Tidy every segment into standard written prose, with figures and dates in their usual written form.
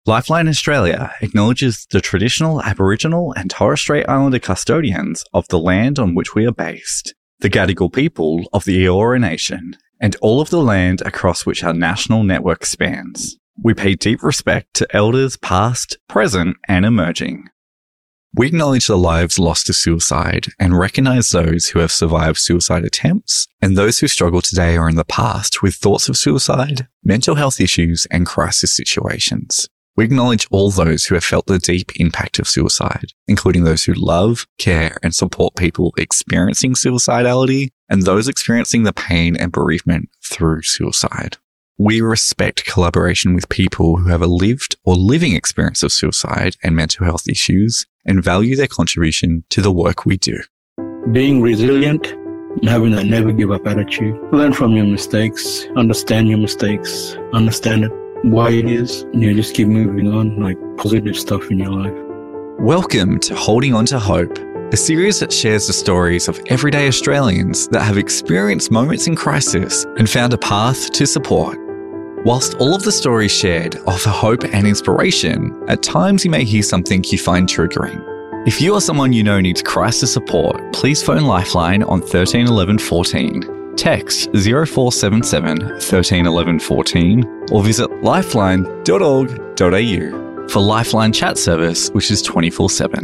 Lifeline Australia acknowledges the traditional Aboriginal and Torres Strait Islander custodians of the land on which we are based, the Gadigal people of the Eora Nation, and all of the land across which our national network spans. We pay deep respect to elders past, present, and emerging. We acknowledge the lives lost to suicide and recognise those who have survived suicide attempts and those who struggle today or in the past with thoughts of suicide, mental health issues, and crisis situations. We acknowledge all those who have felt the deep impact of suicide, including those who love, care, and support people experiencing suicidality and those experiencing the pain and bereavement through suicide. We respect collaboration with people who have a lived or living experience of suicide and mental health issues and value their contribution to the work we do. Being resilient and having a never give up attitude. Learn from your mistakes, understand your mistakes, understand it, why it is, and you just keep moving on, like positive stuff in your life. Welcome to Holding On to Hope, a series that shares the stories of everyday Australians that have experienced moments in crisis and found a path to support. Whilst all of the stories shared offer hope and inspiration, at times you may hear something you find triggering. If you or someone you know needs crisis support, please phone Lifeline on 13 11 14, text 0477 13 11 14, or visit lifeline.org.au for Lifeline chat service, which is 24/7.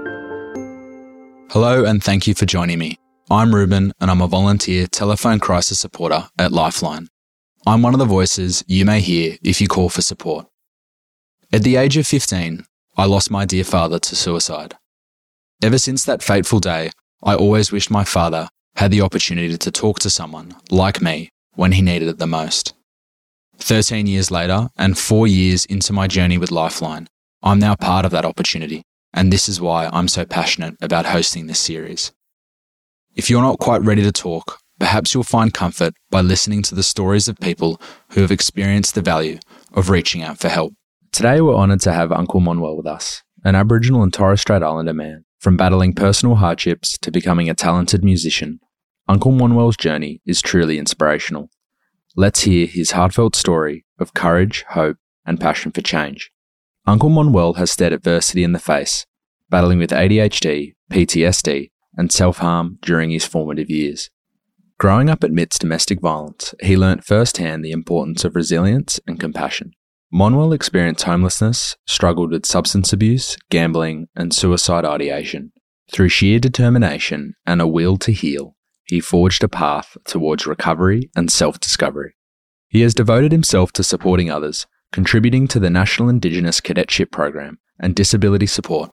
Hello and thank you for joining me. I'm Ruben and I'm a volunteer telephone crisis supporter at Lifeline. I'm one of the voices you may hear if you call for support. At the age of 15, I lost my dear father to suicide. Ever since that fateful day, I always wished my father had the opportunity to talk to someone like me when he needed it the most. 13 years later and 4 years into my journey with Lifeline, I'm now part of that opportunity, and this is why I'm so passionate about hosting this series. If you're not quite ready to talk, perhaps you'll find comfort by listening to the stories of people who have experienced the value of reaching out for help. Today we're honoured to have Uncle Manuel with us, an Aboriginal and Torres Strait Islander man. From battling personal hardships to becoming a talented musician, Uncle Manuel's journey is truly inspirational. Let's hear his heartfelt story of courage, hope, and passion for change. Uncle Manuel has stared adversity in the face, battling with ADHD, PTSD, and self-harm during his formative years. Growing up amidst domestic violence, he learnt firsthand the importance of resilience and compassion. Manuel experienced homelessness, struggled with substance abuse, gambling, and suicide ideation. Through sheer determination and a will to heal, he forged a path towards recovery and self-discovery. He has devoted himself to supporting others, contributing to the National Indigenous Cadetship Program and disability support.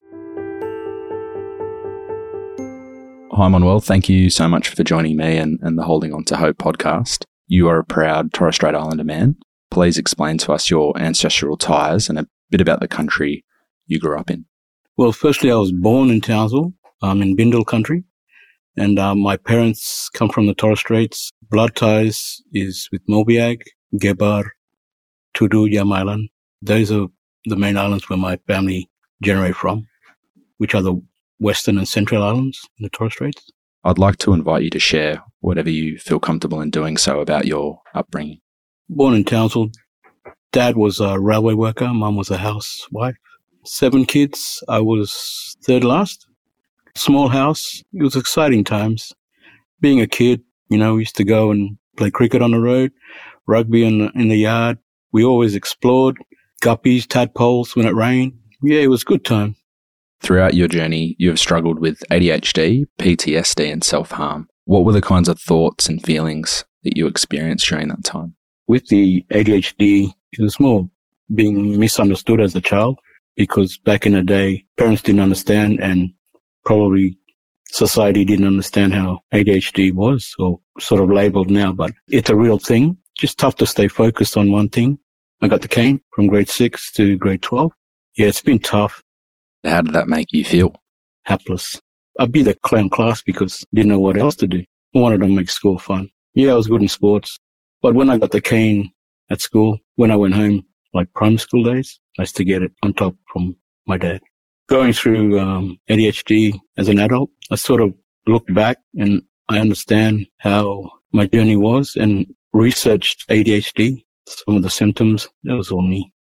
Hi Manuel, thank you so much for joining me and the Holding On to Hope podcast. You are a proud Torres Strait Islander man. Please explain to us your ancestral ties and a bit about the country you grew up in. Well, firstly, I was born in Townsville, in Bindal country, and my parents come from the Torres Straits. Blood ties is with Mobiag, Gebar, Tudu, Yamailan. Those are the main islands where my family generate from, which are the Western and Central Islands in the Torres Straits. I'd like to invite you to share whatever you feel comfortable in doing so about your upbringing. Born in Townsville. Dad was a railway worker. Mum was a housewife. 7 kids. I was third last. Small house. It was exciting times. Being a kid, we used to go and play cricket on the road, rugby in the yard. We always explored. Guppies, tadpoles when it rained. Yeah, it was a good time. Throughout your journey, you have struggled with ADHD, PTSD, and self-harm. What were the kinds of thoughts and feelings that you experienced during that time? With the ADHD, it was more being misunderstood as a child, because back in the day, parents didn't understand and probably society didn't understand how ADHD was, or sort of labeled now, but it's a real thing. Just tough to stay focused on one thing. I got the cane from grade 6 to grade 12. Yeah, it's been tough. How did that make you feel? Helpless. I'd be the clown class because I didn't know what else to do. I wanted to make school fun. Yeah, I was good in sports. But when I got the cane at school, when I went home, like primary school days, I used to get it on top from my dad. Going through ADHD as an adult, I sort of look back and I understand how my journey was and researched ADHD, some of the symptoms. That was all me.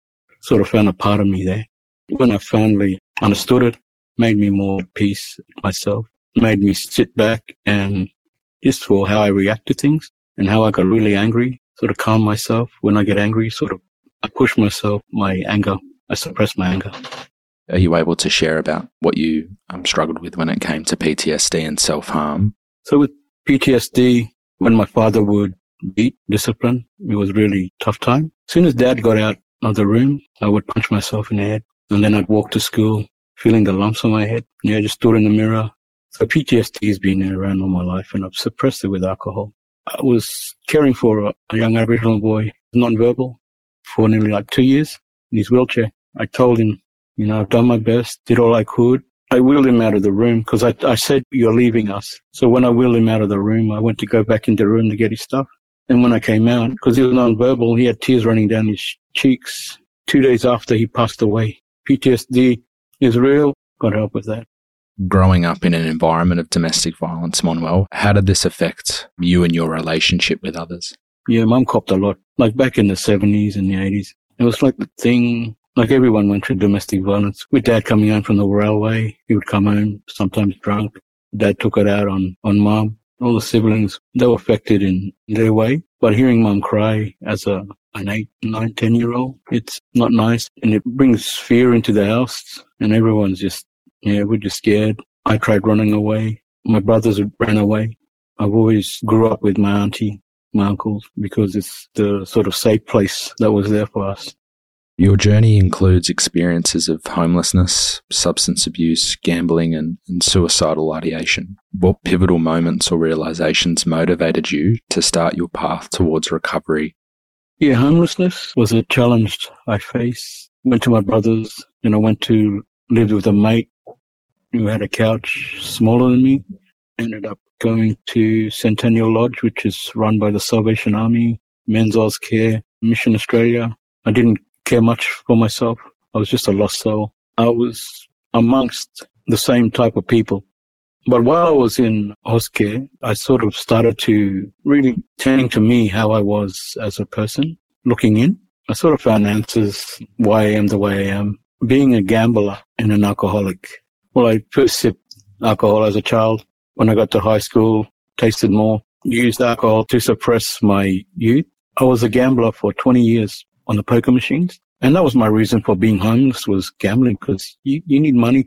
sort of found a part of me there. When I finally understood it, made me more at peace with myself, made me sit back and just for how I react to things and how I got really angry, sort of calm myself. When I get angry, I push myself, my anger, I suppress my anger. Are you able to share about what you struggled with when it came to PTSD and self-harm? So with PTSD, when my father would beat, discipline, it was really tough time. As soon as Dad got out of the room, I would punch myself in the head. And then I'd walk to school feeling the lumps on my head. Yeah, I just stood in the mirror. So PTSD has been around all my life, and I've suppressed it with alcohol. I was caring for a young Aboriginal boy, non-verbal, for nearly 2 years in his wheelchair. I told him, I've done my best, did all I could. I wheeled him out of the room because I said, you're leaving us. So when I wheeled him out of the room, I went to go back into the room to get his stuff. And when I came out, because he was non-verbal, he had tears running down his cheeks 2 days after he passed away. PTSD is real. Got help with that. Growing up in an environment of domestic violence, Manuel, how did this affect you and your relationship with others? Yeah, Mum copped a lot. Like back in the 70s and the 80s. It was like the thing, like everyone went through domestic violence. With Dad coming home from the railway, he would come home sometimes drunk. Dad took it out on Mum. All the siblings, they were affected in their way. But hearing Mum cry as an 8, 9, 10-year-old, it's not nice. And it brings fear into the house. And everyone's we're just scared. I tried running away. My brothers ran away. I've always grew up with my auntie, my uncles, because it's the sort of safe place that was there for us. Your journey includes experiences of homelessness, substance abuse, gambling, and suicidal ideation. What pivotal moments or realizations motivated you to start your path towards recovery? Yeah, homelessness was a challenge I faced. Went to my brother's, and I went to live with a mate who had a couch smaller than me. Ended up going to Centennial Lodge, which is run by the Salvation Army, Men's Oz Care, Mission Australia. I didn't care much for myself. I was just a lost soul. I was amongst the same type of people. But while I was in Auschwitz, I sort of started to really turning to me how I was as a person, looking in. I sort of found answers why I am the way I am. Being a gambler and an alcoholic. Well, I first sipped alcohol as a child. When I got to high school, tasted more, used alcohol to suppress my youth. I was a gambler for 20 years on the poker machines. And that was my reason for being homeless, was gambling, because you need money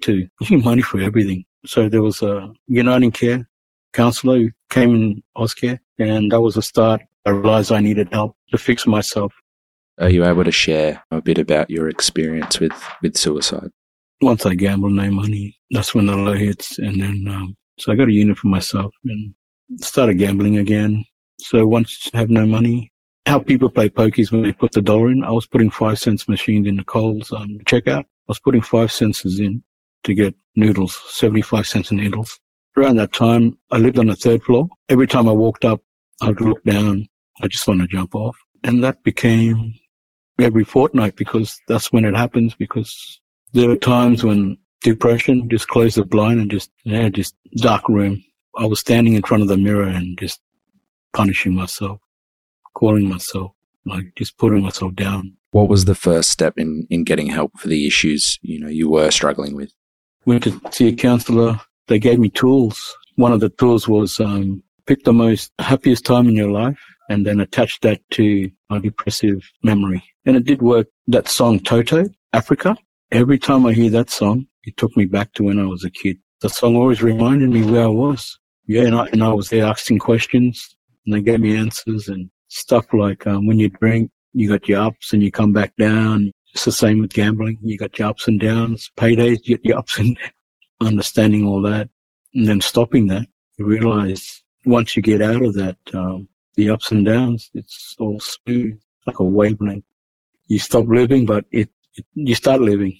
for everything. So there was a Uniting Care counselor who came in Auschwitz, and that was the start. I realized I needed help to fix myself. Are you able to share a bit about your experience with suicide? Once I gambled, no money. That's when the low hits. And then, so I got a unit for myself and started gambling again. So once I have no money, how people play pokies when they put the dollar in, I was putting 5 cents machines in the Coles checkout. I was putting 5 cents in to get noodles, 75 cents in noodles. Around that time, I lived on the 3rd floor. Every time I walked up, I'd look down. I just want to jump off. And that became every fortnight, because that's when it happens, because there are times when depression, just close the blind and just dark room. I was standing in front of the mirror and just punishing myself, calling myself, like just putting myself down. What was the first step in getting help for the issues, you were struggling with? Went to see a counselor. They gave me tools. One of the tools was pick the most happiest time in your life and then attach that to a depressive memory. And it did work. That song, Toto, Africa, every time I hear that song, it took me back to when I was a kid. The song always reminded me where I was. Yeah, and I was there asking questions, and they gave me answers and stuff like when you drink, you got your ups and you come back down. It's the same with gambling. You got your ups and downs. Paydays, you get your ups and downs. Understanding all that and then stopping that, you realize once you get out of that, the ups and downs, it's all smooth, like a wavelength. You stop living, but you start living,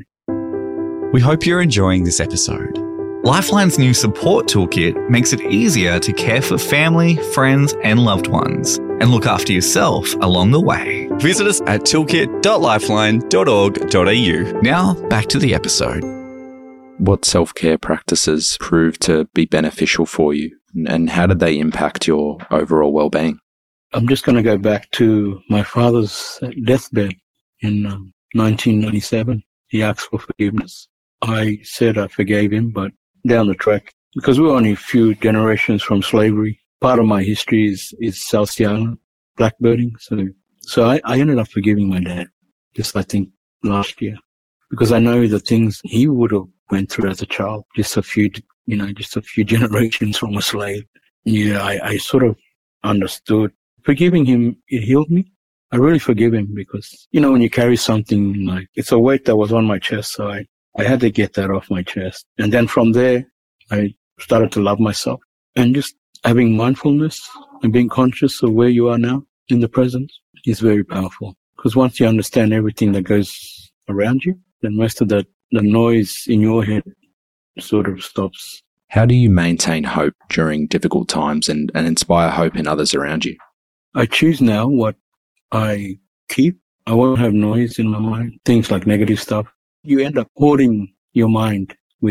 We hope you're enjoying this episode. Lifeline's new support toolkit makes it easier to care for family, friends, and loved ones, and look after yourself along the way. Visit us at toolkit.lifeline.org.au. Now, back to the episode. What self-care practices proved to be beneficial for you, and how did they impact your overall well-being? I'm just going to go back to my father's deathbed in 1997. He asked for forgiveness. I said I forgave him, but down the track, because we're only a few generations from slavery, part of my history is South Sea Island, blackbirding. So I ended up forgiving my dad, just I think last year, because I know the things he would have went through as a child, just a few generations from a slave. Yeah, I sort of understood. Forgiving him, it healed me. I really forgive him because, when you carry something like, it's a weight that was on my chest, so I had to get that off my chest. And then from there, I started to love myself and just having mindfulness and being conscious of where you are now in the present is very powerful. Because once you understand everything that goes around you, then most of the noise in your head sort of stops. How do you maintain hope during difficult times and inspire hope in others around you? I choose now what I keep. I won't have noise in my mind, things like negative stuff. You end up hoarding your mind with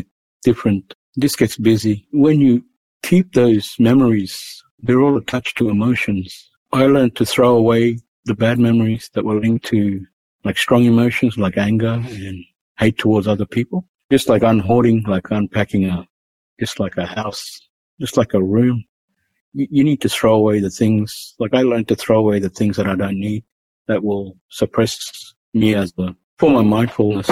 this gets busy. When you keep those memories, they're all attached to emotions. I learned to throw away the bad memories that were linked to like strong emotions like anger and hate towards other people. Just like unhoarding, like unpacking just like a house, just like a room. You need to throw away the things, like I learned to throw away the things that I don't need, that will suppress me for my mindfulness.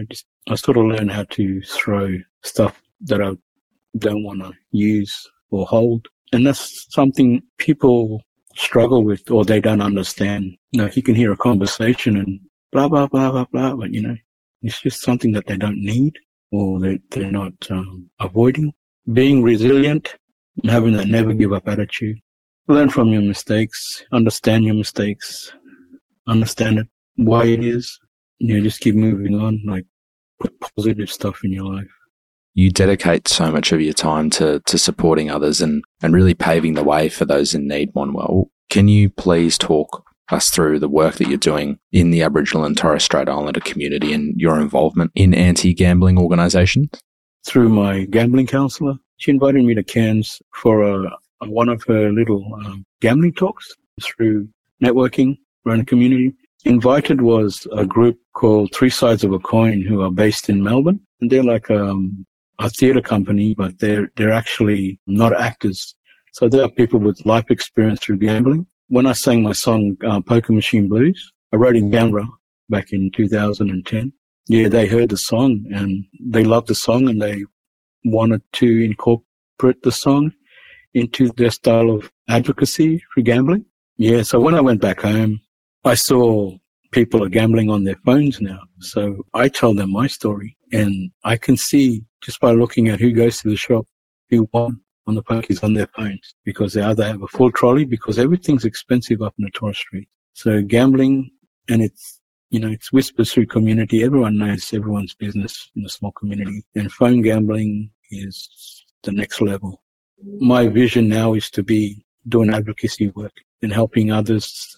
I sort of learned how to throw stuff that I don't want to use or hold. And that's something people struggle with or they don't understand. If you can hear a conversation and blah, blah, blah, blah, blah, but it's just something that they don't need or they're not avoiding. Being resilient and having that never give up attitude. Learn from your mistakes, understand your mistakes, understand it, why it is. Just keep moving on, like put positive stuff in your life. You dedicate so much of your time to supporting others and really paving the way for those in need, Manuel. Can you please talk us through the work that you're doing in the Aboriginal and Torres Strait Islander community and your involvement in anti-gambling organisations? Through my gambling counsellor. She invited me to Cairns for one of her little gambling talks through networking around the community. Invited was a group called Three Sides of a Coin, who are based in Melbourne. And they're like a theatre company, but they're actually not actors. So they are people with life experience through gambling. When I sang my song, Poker Machine Blues, I wrote in Canberra back in 2010. Yeah, they heard the song and they loved the song and they wanted to incorporate the song into their style of advocacy for gambling. Yeah, so when I went back home, I saw people are gambling on their phones now. So I tell them my story and I can see just by looking at who goes to the shop, who won on the pokies on their phones, because they either have a full trolley because everything's expensive up in the Torres Strait. So gambling, and it's whispered through community. Everyone knows everyone's business in a small community, and phone gambling is the next level. My vision now is to be doing advocacy work and helping others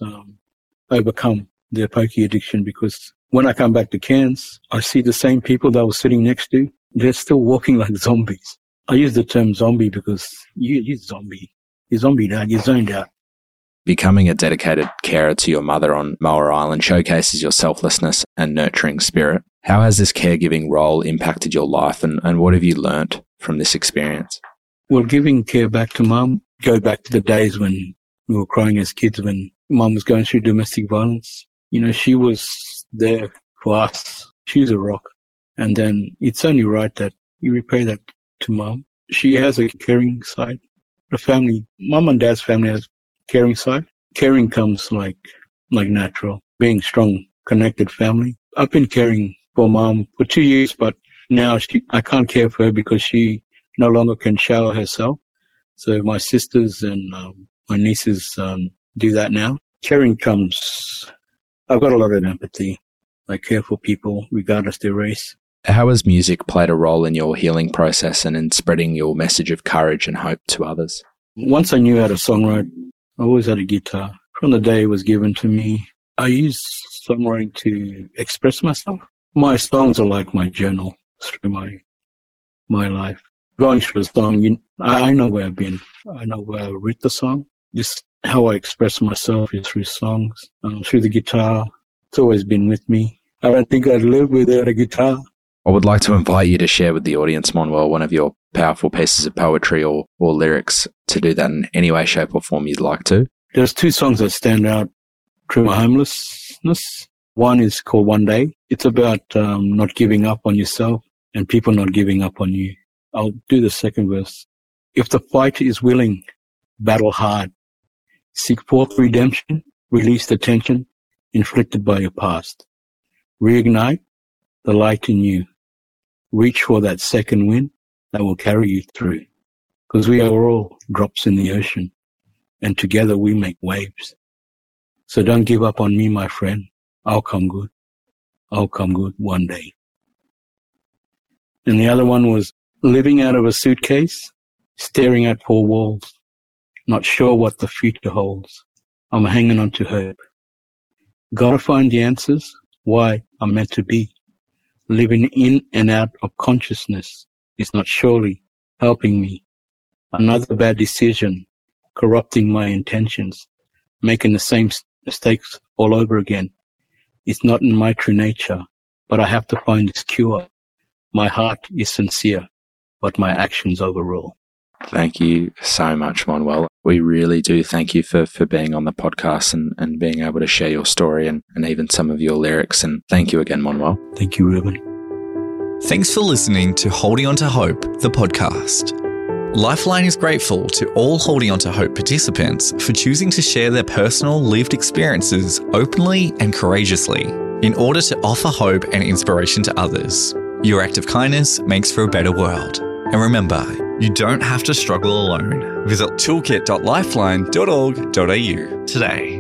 overcome their pokie addiction, because when I come back to Cairns, I see the same people that I was sitting next to. They're still walking like zombies. I use the term zombie because you're zombie. You're zombied out. You're zoned out. Becoming a dedicated carer to your mother on Moa Island showcases your selflessness and nurturing spirit. How has this caregiving role impacted your life and what have you learnt from this experience? Well, giving care back to Mum, go back to the days when we were crying as kids when Mum was going through domestic violence. She was there for us. She's a rock. And then it's only right that you repay that to Mum. She has a caring side. The family, Mum and Dad's family has a caring side. Caring comes like natural. Being strong, connected family. I've been caring for Mum for 2 years, but now I can't care for her because she no longer can shower herself. So my sisters and my nieces do that now. Caring comes, I've got a lot of empathy. I care for people regardless of their race. How has music played a role in your healing process and in spreading your message of courage and hope to others? Once I knew how to songwrite, I always had a guitar. From the day it was given to me, I use songwriting to express myself. My songs are like my journal through my life. Going through a song, I know where I've been. I know where I wrote the song. Just how I express myself is through songs, through the guitar. It's always been with me. I don't think I'd live without a guitar. I would like to invite you to share with the audience, Manuel, one of your powerful pieces of poetry or lyrics, to do that in any way, shape or form you'd like to. There's 2 songs that stand out through my homelessness. One is called One Day. It's about not giving up on yourself and people not giving up on you. I'll do the second verse. If the fight is willing, battle hard. Seek forth redemption, release the tension inflicted by your past. Reignite the light in you. Reach for that second wind that will carry you through. Because we are all drops in the ocean, and together we make waves. So don't give up on me, my friend. I'll come good. I'll come good one day. And the other one was living out of a suitcase, staring at 4 walls, not sure what the future holds. I'm hanging on to hope. Gotta find the answers why I'm meant to be. Living in and out of consciousness is not surely helping me. Another bad decision, corrupting my intentions, making the same mistakes all over again. It's not in my true nature, but I have to find its cure. My heart is sincere, but my actions overrule. Thank you so much, Manuel. We really do thank you for being on the podcast and being able to share your story and even some of your lyrics. And thank you again, Manuel. Thank you, Ruben. Thanks for listening to Holding On to Hope, the podcast. Lifeline is grateful to all Holding On to Hope participants for choosing to share their personal lived experiences openly and courageously in order to offer hope and inspiration to others. Your act of kindness makes for a better world. And remember, you don't have to struggle alone. Visit toolkit.lifeline.org.au today.